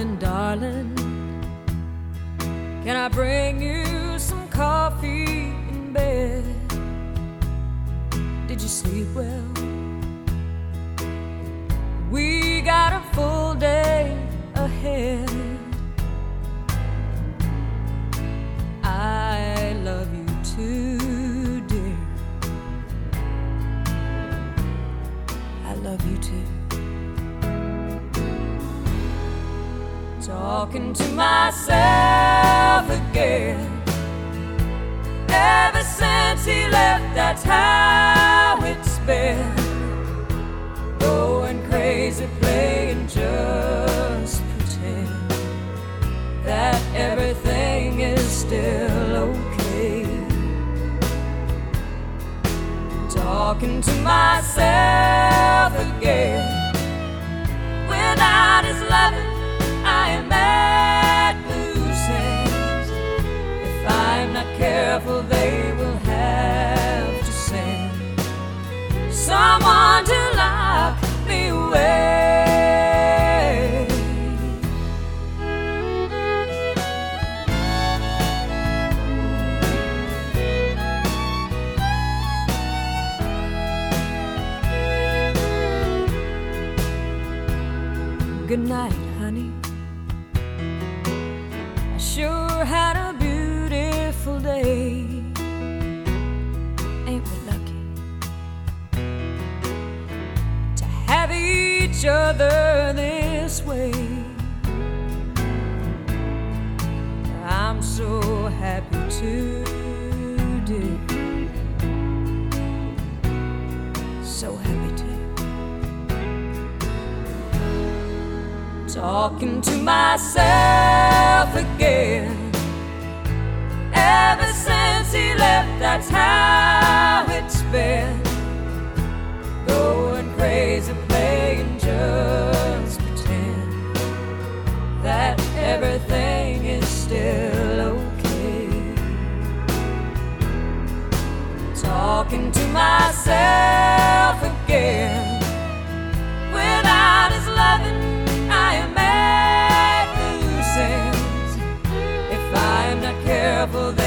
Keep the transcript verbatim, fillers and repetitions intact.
Darling, darling, can I bring you some coffee in bed? Did you sleep well? We got a full day ahead. I love you too, dear. I love you too. Talking to myself again. Ever since he left, that's how it's been. Going crazy, playing just pretend that everything is still okay. Talking to myself again. We're not as loving, I am at loose ends. If I'm not careful, they will have to send someone to lock me away. Good night, honey. I sure had a beautiful day. Ain't we lucky to have each other this way? I'm so happy too, dear. So happy too. Talking to myself again. Ever since he left, that's how it's been. Going crazy, playing just pretend that everything is still okay. Talking to myself again. Without his loving, I am at loose ends. If I'm not careful,